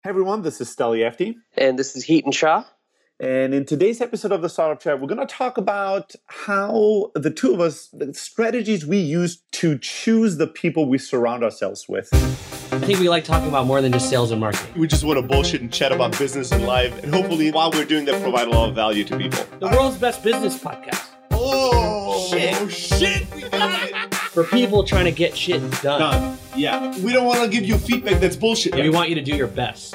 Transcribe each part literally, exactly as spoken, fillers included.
Hey everyone, this is Steli Efti. And this is Heaton Shah. And in today's episode of the Startup Chat, we're going to talk about how the two of us, the strategies we use to choose the people we surround ourselves with. I think we like talking about more than just sales and marketing. We just want to bullshit and chat about business and life. And hopefully, while we're doing that, provide a lot of value to people. The world's best business podcast. Oh, shit. Oh, shit. We got it. For people trying to get shit done. Done. Yeah. We don't want to give you feedback that's bullshit. We want you to do your best.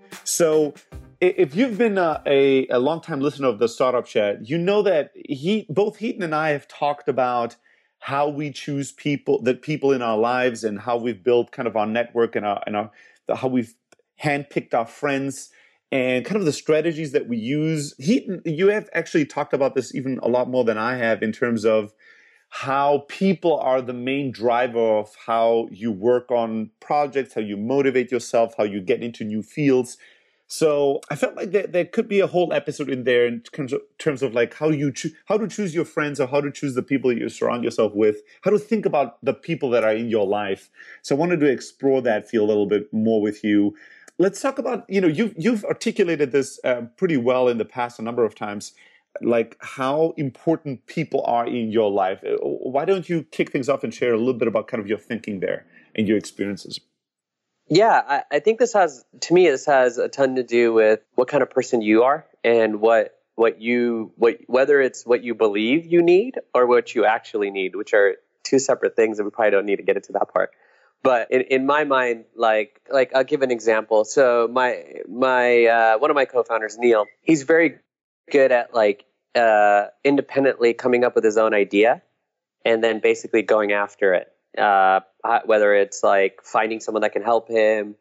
So if you've been a, a, a long-time listener of the Startup Chat, you know that he, both Heaton and I have talked about how we choose people, the people in our lives, and how we've built kind of our network and, our, and our, how we've handpicked our friends and kind of the strategies that we use. Heaton, you have actually talked about this even a lot more than I have in terms of how people are the main driver of how you work on projects, how you motivate yourself, how you get into new fields. So I felt like there, there could be a whole episode in there in terms of, terms of like how you cho- how to choose your friends, or how to choose the people that you surround yourself with, how to think about the people that are in your life. So I wanted to explore that field a little bit more with you. Let's talk about, you know, you've, you've articulated this uh, pretty well in the past a number of times, like how important people are in your life. Why don't you kick things off and share a little bit about kind of your thinking there and your experiences? Yeah, I, I think this has, to me, this has a ton to do with what kind of person you are and what what you what whether it's what you believe you need or what you actually need, which are two separate things, and we probably don't need to get into that part. But in, in my mind, like like I'll give an example. So my my uh, one of my co-founders, Neil, he's very good at like uh, independently coming up with his own idea and then basically going after it. Uh, whether it's like finding someone that can help him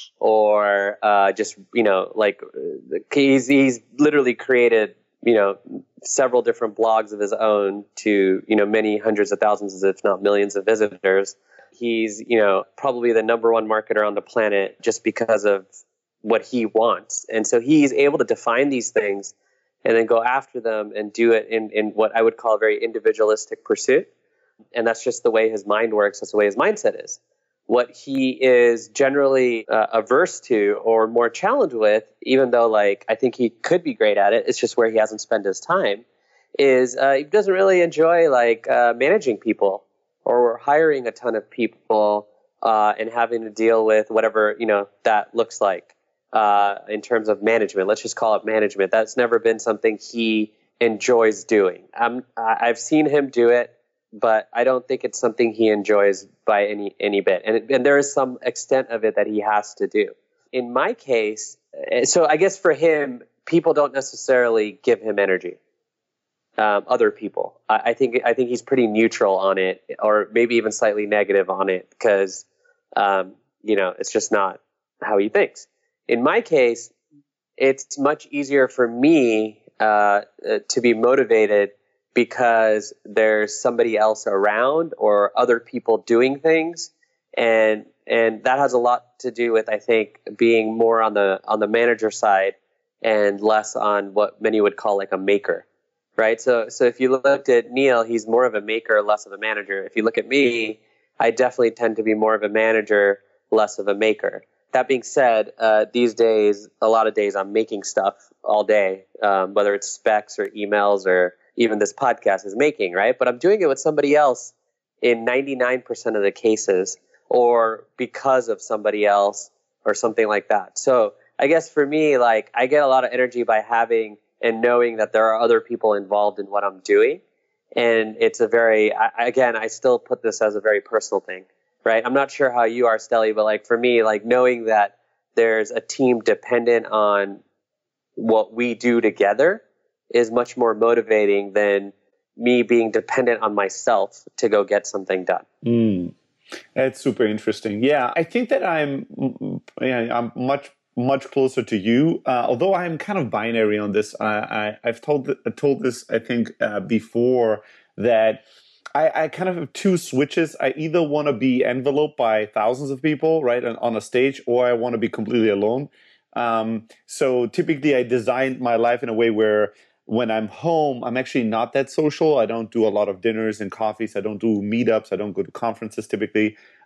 or uh, just, you know, like he's, he's literally created, you know, several different blogs of his own to, you know, many hundreds of thousands, if not millions of visitors. He's, you know, probably the number one marketer on the planet just because of what he wants. And so he's able to define these things and then go after them and do it in, in what I would call a very individualistic pursuit. And that's just the way his mind works. That's the way his mindset is. What he is generally uh, averse to or more challenged with, even though like I think he could be great at it, it's just where he hasn't spent his time, is uh, he doesn't really enjoy like uh, managing people or hiring a ton of people uh, and having to deal with whatever, you know, that looks like uh, in terms of management. Let's just call it management. That's never been something he enjoys doing. I'm, I've seen him do it, but I don't think it's something he enjoys by any any bit. And, and there is some extent of it that he has to do. In my case, so I guess for him, people don't necessarily give him energy. Um, other people, I, I think I think he's pretty neutral on it, or maybe even slightly negative on it, because um, you know, it's just not how he thinks. In my case, it's much easier for me uh, to be motivated because there's somebody else around or other people doing things. And and that has a lot to do with, I think, being more on the on the manager side and less on what many would call like a maker, right? So so if you looked at Neil, he's more of a maker, less of a manager. If you look at me, I definitely tend to be more of a manager, less of a maker. That being said, uh, these days, a lot of days I'm making stuff all day, um, whether it's specs or emails or even this podcast is making, right? But I'm doing it with somebody else in ninety-nine percent of the cases, or because of somebody else or something like that. So I guess for me, like I get a lot of energy by having and knowing that there are other people involved in what I'm doing. And it's a very, I, again, I still put this as a very personal thing, right? I'm not sure how you are, Steli, but like for me, like knowing that there's a team dependent on what we do together is much more motivating than me being dependent on myself to go get something done. Mm. That's super interesting. Yeah, I think that I'm, yeah, I'm much much closer to you. Uh, although I'm kind of binary on this. I, I I've told told this I think uh, before that I, I kind of have two switches. I either want to be enveloped by thousands of people, right, on, on a stage, or I want to be completely alone. Um, so typically, I designed my life in a way where when I'm home, I'm actually not that social. I don't do a lot of dinners and coffees. I don't do meetups. I don't go to conferences typically.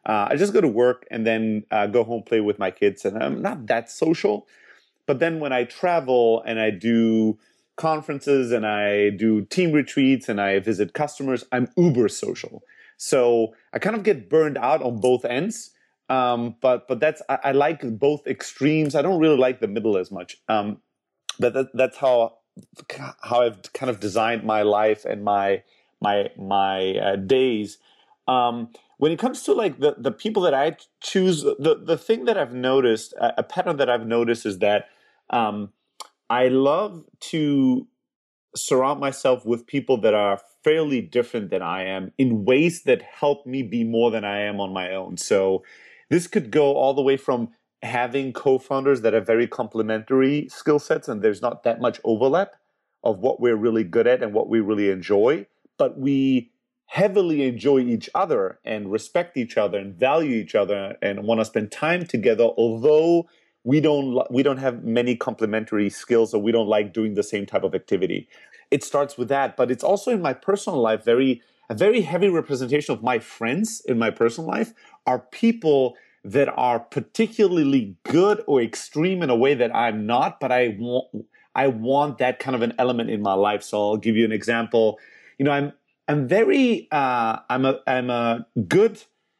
Uh, I just go to work and then uh, go home, play with my kids, and I'm not that social. But then when I travel and I do conferences and I do team retreats and I visit customers, I'm uber social. So I kind of get burned out on both ends. Um, but but that's I, I like both extremes. I don't really like the middle as much. Um, but that, that's how how I've kind of designed my life and my my my uh, days. Um, when it comes to like the the people that I choose, the the thing that I've noticed, a, a pattern that I've noticed is that um, I love to surround myself with people that are fairly different than I am in ways that help me be more than I am on my own. So this could go all the way from having co-founders that have very complementary skill sets and there's not that much overlap of what we're really good at and what we really enjoy, but we heavily enjoy each other and respect each other and value each other and want to spend time together, although we don't we don't have many complementary skills or we don't like doing the same type of activity. It starts with that, but it's also in my personal life very a very heavy representation of my friends in my personal life are people that are particularly good or extreme in a way that I'm not, but I want I want that kind of an element in my life. So I'll give you an example. You know, I'm I'm very uh, I'm a I'm a good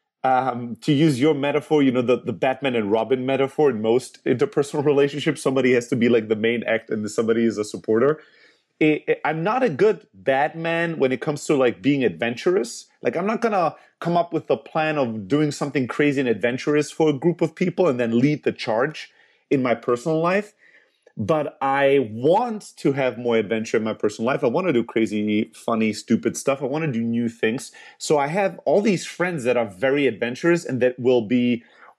um, to use your metaphor. You know, the the Batman and Robin metaphor in most interpersonal relationships. Somebody has to be like the main act, and somebody is a supporter. It, it, I'm not a good Batman when it comes to like being adventurous. Like I'm not gonna come up with a plan of doing something crazy and adventurous for a group of people and then lead the charge in my personal life. But I want to have more adventure in my personal life. I want to do crazy, funny, stupid stuff. I want to do new things. So I have all these friends that are very adventurous and that will be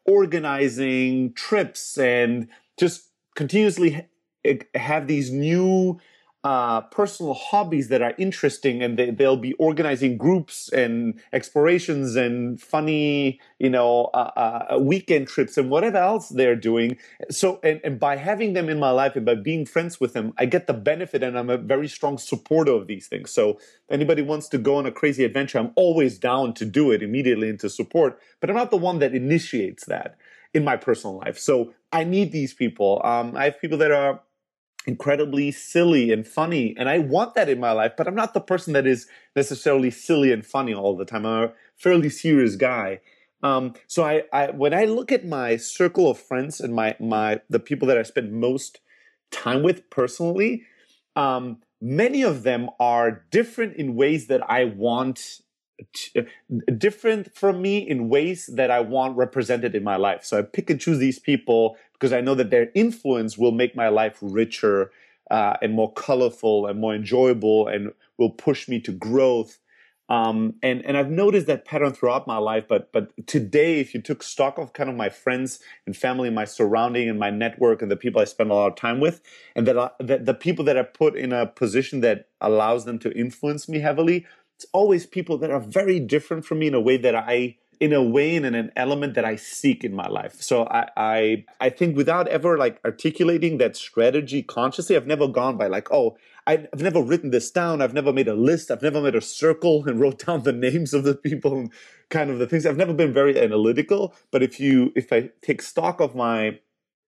organizing trips and just continuously have these new uh, personal hobbies that are interesting, and they, they'll be organizing groups and explorations and funny, you know, uh, uh, weekend trips and whatever else they're doing. So, and, and by having them in my life and by being friends with them, I get the benefit, and I'm a very strong supporter of these things. So if anybody wants to go on a crazy adventure, I'm always down to do it immediately and to support, but I'm not the one that initiates that in my personal life. So I need these people. Um, I have people that are incredibly silly and funny, and I want that in my life, but I'm not the person that is necessarily silly and funny all the time. I'm a fairly serious guy. Um, so I, I, when I look at my circle of friends and my, my, the people that I spend most time with personally, um, many of them are different in ways that I want, to, different from me in ways that I want represented in my life. So I pick and choose these people because I know that their influence will make my life richer uh, and more colorful and more enjoyable and will push me to growth. Um, and, and I've noticed that pattern throughout my life. But but today, if you took stock of kind of my friends and family, my surrounding and my network and the people I spend a lot of time with, and that, I, that the people that I put in a position that allows them to influence me heavily, it's always people that are very different from me in a way that I in a way and in an element that I seek in my life. So I, I I think without ever like articulating that strategy consciously, I've never gone by like, oh, I've never written this down. I've never made a list. I've never made a circle and wrote down the names of the people and kind of the things. I've never been very analytical. But if you if I take stock of my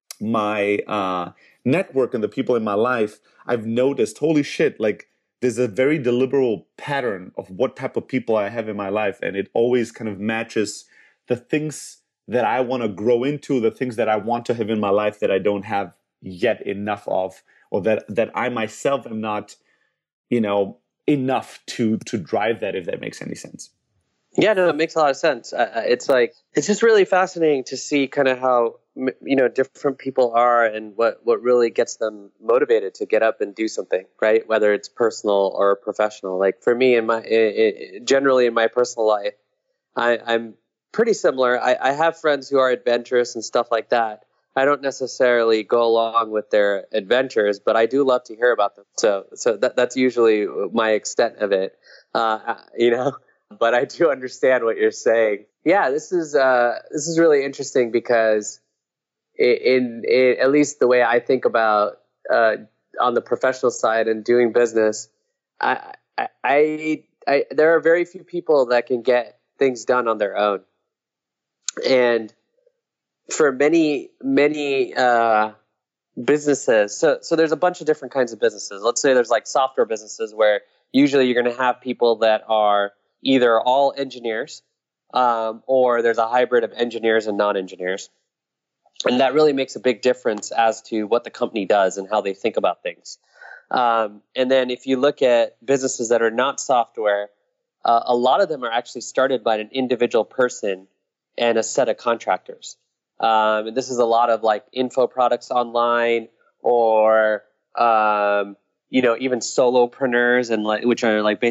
my uh, network and the people in my life, I've noticed, holy shit, like there's a very deliberate pattern of what type of people I have in my life. And it always kind of matches the things that I want to grow into, the things that I want to have in my life that I don't have yet enough of, or that, that I myself am not, you know, enough to, to drive that, if that makes any sense. Yeah, no, it makes a lot of sense. Uh, it's like, it's just really fascinating to see kind of how, you know, different people are and what, what really gets them motivated to get up and do something, right? Whether it's personal or professional. Like for me, in my, it, generally in my personal life, I, I'm pretty similar. I, I have friends who are adventurous and stuff like that. I don't necessarily go along with their adventures, but I do love to hear about them. So, so that, that's usually my extent of it, uh, you know. But I do understand what you're saying. Yeah, this is uh, this is really interesting because, in, in at least the way I think about uh, on the professional side and doing business, I, I, I, I there are very few people that can get things done on their own. And for many, many uh, businesses, so, so there's a bunch of different kinds of businesses. Let's say there's like software businesses where usually you're going to have people that are either all engineers um, or there's a hybrid of engineers and non-engineers. And that really makes a big difference as to what the company does and how they think about things. Um, and then if you look at businesses that are not software, uh, a lot of them are actually started by an individual person and a set of contractors. Um, and this is a lot of like info products online or, um, you know, even solopreneurs and like, which are like basically